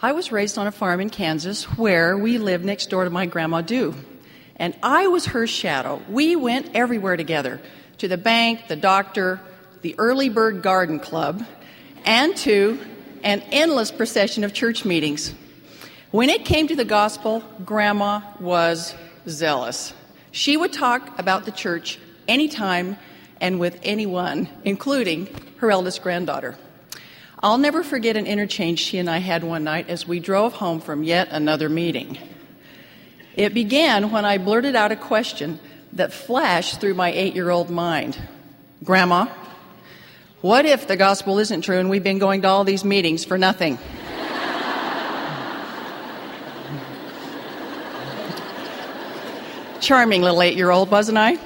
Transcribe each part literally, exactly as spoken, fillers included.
I was raised on a farm in Kansas where we lived next door to my Grandma Dew. And I was her shadow. We went everywhere together, to the bank, the doctor, the Early Bird Garden Club, and to an endless procession of church meetings. When it came to the gospel, Grandma was zealous. She would talk about the church anytime and with anyone, including her eldest granddaughter. I'll never forget an interchange she and I had one night as we drove home from yet another meeting. It began when I blurted out a question that flashed through my eight-year-old mind. Grandma, what if the gospel isn't true and we've been going to all these meetings for nothing? Charming little eight-year-old, wasn't I?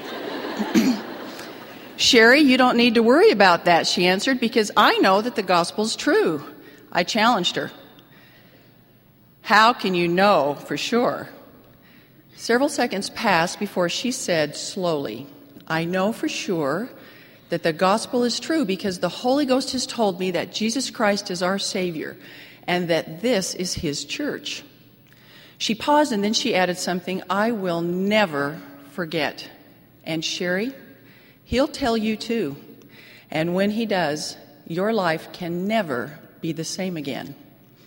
Sherry, you don't need to worry about that, she answered, because I know that the gospel's true. I challenged her. How can you know for sure? Several seconds passed before she said slowly, I know for sure that the gospel is true because the Holy Ghost has told me that Jesus Christ is our Savior and that this is His church. She paused and then she added something I will never forget. And Sherry, He'll tell you too. And when He does, your life can never be the same again.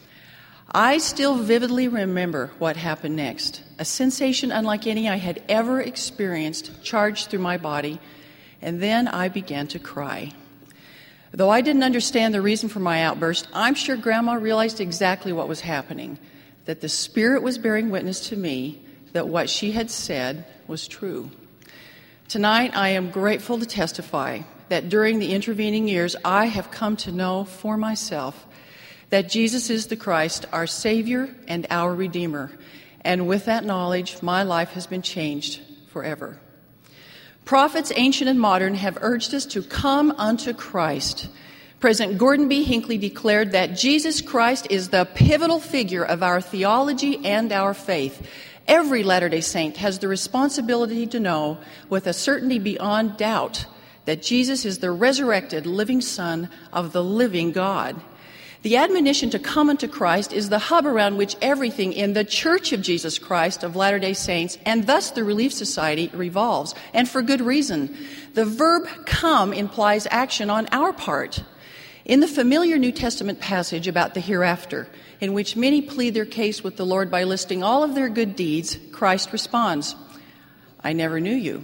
I still vividly remember what happened next. A sensation unlike any I had ever experienced charged through my body, and then I began to cry. Though I didn't understand the reason for my outburst, I'm sure Grandma realized exactly what was happening, that the Spirit was bearing witness to me that what she had said was true. Tonight, I am grateful to testify that during the intervening years, I have come to know for myself that Jesus is the Christ, our Savior and our Redeemer. And with that knowledge, my life has been changed forever. Prophets, ancient and modern, have urged us to come unto Christ. President Gordon B. Hinckley declared that Jesus Christ is the pivotal figure of our theology and our faith. Every Latter-day Saint has the responsibility to know with a certainty beyond doubt that Jesus is the resurrected living Son of the living God. The admonition to come unto Christ is the hub around which everything in the Church of Jesus Christ of Latter-day Saints, and thus the Relief Society, revolves, and for good reason. The verb come implies action on our part. In the familiar New Testament passage about the hereafter, in which many plead their case with the Lord by listing all of their good deeds, Christ responds, I never knew you.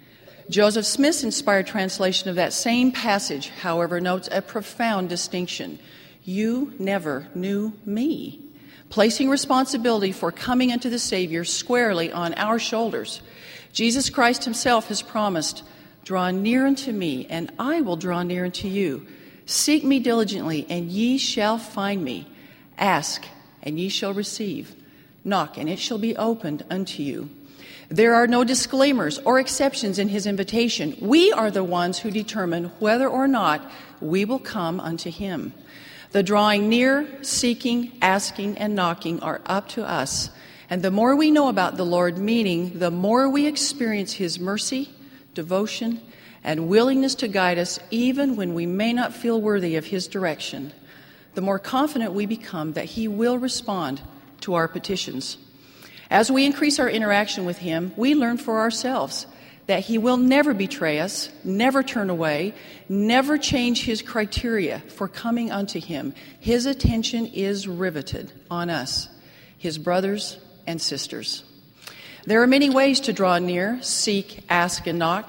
Joseph Smith's inspired translation of that same passage, however, notes a profound distinction. You never knew me, placing responsibility for coming unto the Savior squarely on our shoulders. Jesus Christ Himself has promised, draw near unto me, and I will draw near unto you. Seek me diligently, and ye shall find me. Ask, and ye shall receive. Knock, and it shall be opened unto you. There are no disclaimers or exceptions in His invitation. We are the ones who determine whether or not we will come unto Him. The drawing near, seeking, asking, and knocking are up to us. And the more we know about the Lord, meaning the more we experience His mercy, devotion, and willingness to guide us even when we may not feel worthy of His direction, the more confident we become that He will respond to our petitions. As we increase our interaction with Him, we learn for ourselves that He will never betray us, never turn away, never change His criteria for coming unto Him. His attention is riveted on us, His brothers and sisters. There are many ways to draw near, seek, ask, and knock.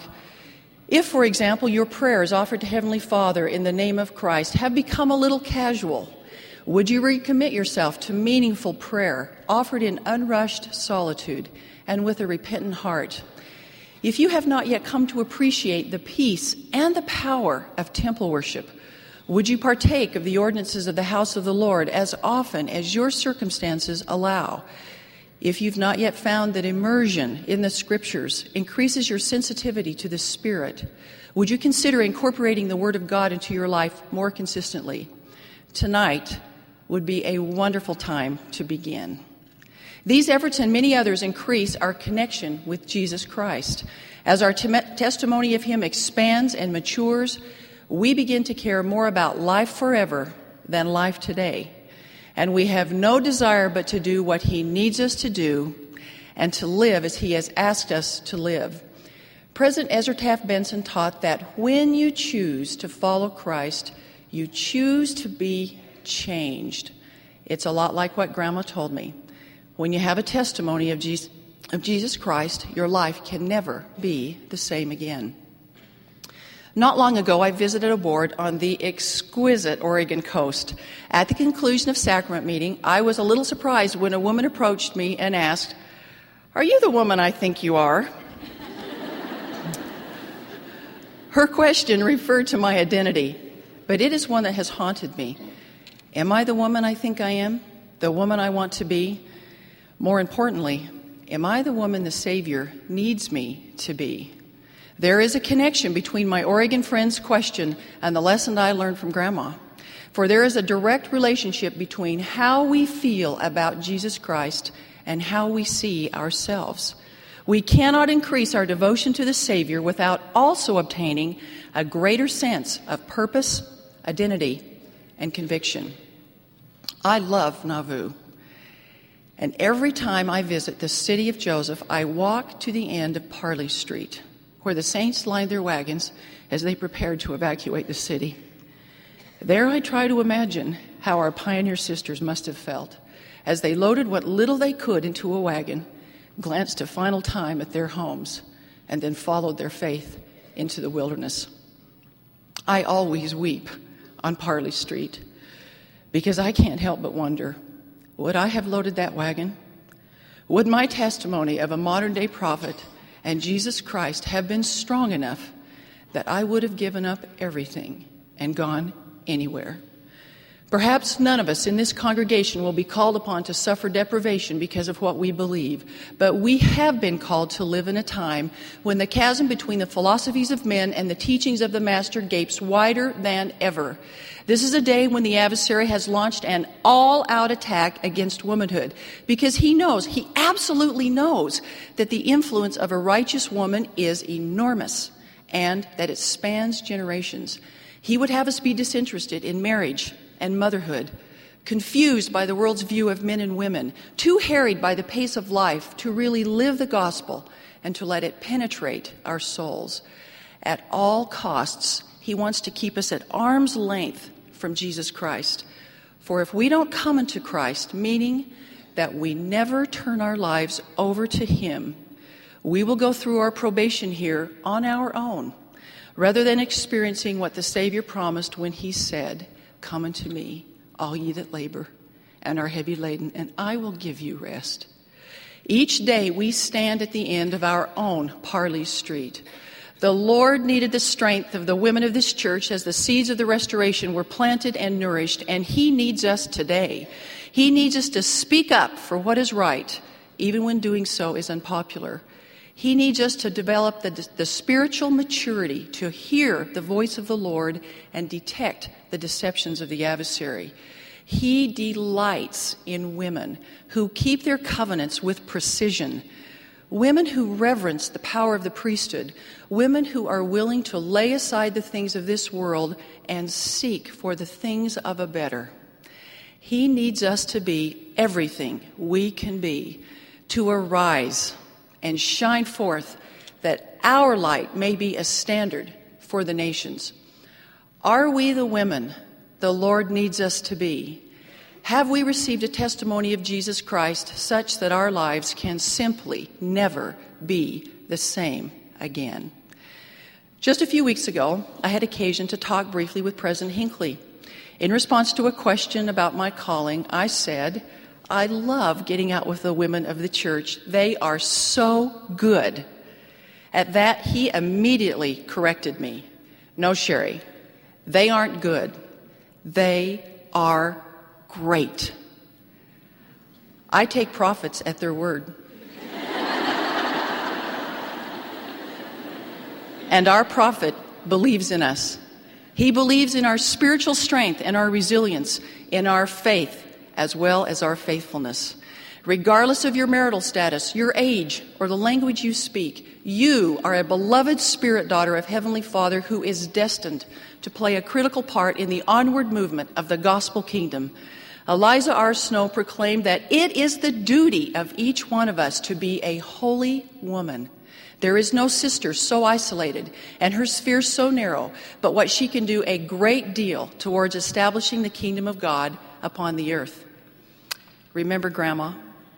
If, for example, your prayers offered to Heavenly Father in the name of Christ have become a little casual, would you recommit yourself to meaningful prayer offered in unrushed solitude and with a repentant heart? If you have not yet come to appreciate the peace and the power of temple worship, would you partake of the ordinances of the house of the Lord as often as your circumstances allow? If you've not yet found that immersion in the Scriptures increases your sensitivity to the Spirit, would you consider incorporating the Word of God into your life more consistently? Tonight would be a wonderful time to begin. These efforts and many others increase our connection with Jesus Christ. As our te- testimony of Him expands and matures, we begin to care more about life forever than life today. And we have no desire but to do what he needs us to do and to live as he has asked us to live. President Ezra Taft Benson taught that when you choose to follow Christ, you choose to be changed. It's a lot like what Grandma told me. When you have a testimony of Jesus, of Jesus Christ, your life can never be the same again. Not long ago, I visited a board on the exquisite Oregon coast. At the conclusion of sacrament meeting, I was a little surprised when a woman approached me and asked, "Are you the woman I think you are?" Her question referred to my identity, but it is one that has haunted me. Am I the woman I think I am? The woman I want to be? More importantly, am I the woman the Savior needs me to be? There is a connection between my Oregon friend's question and the lesson I learned from Grandma. For there is a direct relationship between how we feel about Jesus Christ and how we see ourselves. We cannot increase our devotion to the Savior without also obtaining a greater sense of purpose, identity, and conviction. I love Nauvoo. And every time I visit the city of Joseph, I walk to the end of Parley Street, where the saints lined their wagons as they prepared to evacuate the city. There I try to imagine how our pioneer sisters must have felt as they loaded what little they could into a wagon, glanced a final time at their homes, and then followed their faith into the wilderness. I always weep on Parley Street because I can't help but wonder, would I have loaded that wagon? Would my testimony of a modern-day prophet and Jesus Christ have been strong enough that I would have given up everything and gone anywhere? Perhaps none of us in this congregation will be called upon to suffer deprivation because of what we believe, but we have been called to live in a time when the chasm between the philosophies of men and the teachings of the Master gapes wider than ever. This is a day when the adversary has launched an all-out attack against womanhood because he knows, he absolutely knows, that the influence of a righteous woman is enormous and that it spans generations. He would have us be disinterested in marriage and motherhood, confused by the world's view of men and women, too harried by the pace of life to really live the gospel and to let it penetrate our souls. At all costs, he wants to keep us at arm's length from Jesus Christ. For if we don't come into Christ, meaning that we never turn our lives over to him, we will go through our probation here on our own, rather than experiencing what the Savior promised when he said, "Come unto me, all ye that labor and are heavy laden, and I will give you rest." Each day we stand at the end of our own Parley Street. The Lord needed the strength of the women of this church as the seeds of the restoration were planted and nourished, and he needs us today. He needs us to speak up for what is right, even when doing so is unpopular. He needs us to develop the, the spiritual maturity to hear the voice of the Lord and detect the deceptions of the adversary. He delights in women who keep their covenants with precision, women who reverence the power of the priesthood, women who are willing to lay aside the things of this world and seek for the things of a better. He needs us to be everything we can be, to arise and shine forth, that our light may be a standard for the nations. Are we the women the Lord needs us to be? Have we received a testimony of Jesus Christ such that our lives can simply never be the same again? Just a few weeks ago, I had occasion to talk briefly with President Hinckley. In response to a question about my calling, I said, "I love getting out with the women of the church. They are so good." At that, he immediately corrected me. "No, Sherry, they aren't good. They are great." I take prophets at their word. And our prophet believes in us. He believes in our spiritual strength and our resilience, in our faith, as well as our faithfulness. Regardless of your marital status, your age, or the language you speak, you are a beloved spirit daughter of Heavenly Father who is destined to play a critical part in the onward movement of the gospel kingdom. Eliza R. Snow proclaimed that it is the duty of each one of us to be a holy woman. There is no sister so isolated and her sphere so narrow, but what she can do a great deal towards establishing the kingdom of God upon the earth. Remember Grandma?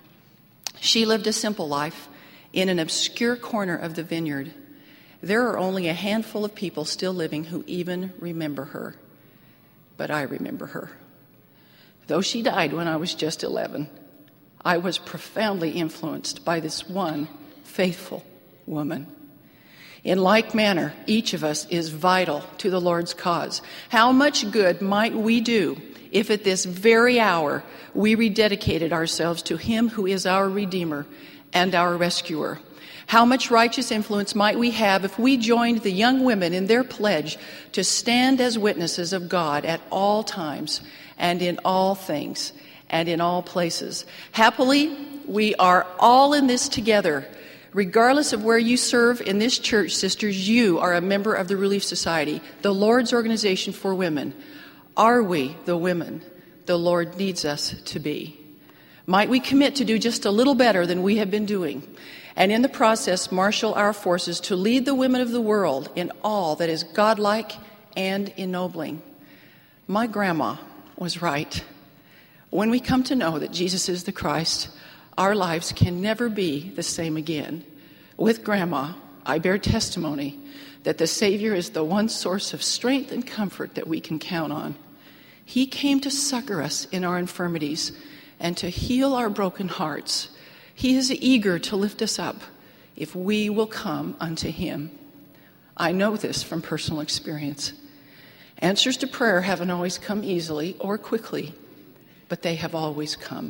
She lived a simple life in an obscure corner of the vineyard. There are only a handful of people still living who even remember her. But I remember her. Though she died when I was just eleven, I was profoundly influenced by this one faithful woman. In like manner, each of us is vital to the Lord's cause. How much good might we do if at this very hour we rededicated ourselves to Him who is our Redeemer and our Rescuer? How much righteous influence might we have if we joined the young women in their pledge to stand as witnesses of God at all times and in all things and in all places? Happily, we are all in this together. Regardless of where you serve in this church, sisters, you are a member of the Relief Society, the Lord's organization for women. Are we the women the Lord needs us to be? Might we commit to do just a little better than we have been doing, and in the process marshal our forces to lead the women of the world in all that is godlike and ennobling? My grandma was right. When we come to know that Jesus is the Christ, our lives can never be the same again. With Grandma, I bear testimony that the Savior is the one source of strength and comfort that we can count on. He came to succor us in our infirmities and to heal our broken hearts. He is eager to lift us up if we will come unto Him. I know this from personal experience. Answers to prayer haven't always come easily or quickly, but they have always come.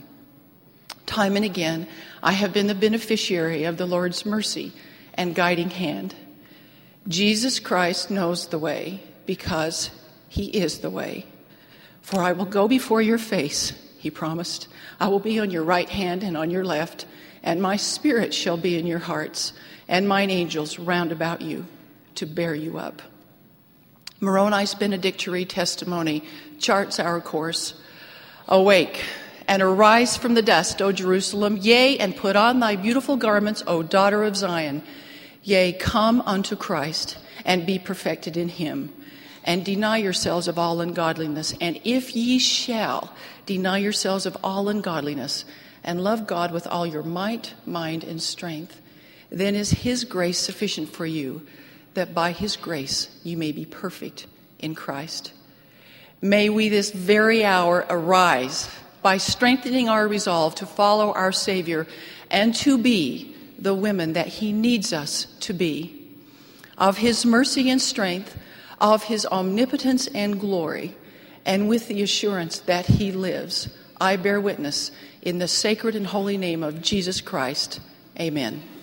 Time and again, I have been the beneficiary of the Lord's mercy and guiding hand. Jesus Christ knows the way because He is the way. For I will go before your face, He promised. I will be on your right hand and on your left, and my spirit shall be in your hearts, and mine angels round about you to bear you up. Moroni's benedictory testimony charts our course. Awake and arise from the dust, O Jerusalem, yea, and put on thy beautiful garments, O daughter of Zion. Yea, come unto Christ, and be perfected in Him, and deny yourselves of all ungodliness. And if ye shall deny yourselves of all ungodliness, and love God with all your might, mind, and strength, then is His grace sufficient for you, that by His grace you may be perfect in Christ. May we this very hour arise by strengthening our resolve to follow our Savior and to be the women that He needs us to be. Of His mercy and strength, of His omnipotence and glory, and with the assurance that He lives, I bear witness in the sacred and holy name of Jesus Christ. Amen.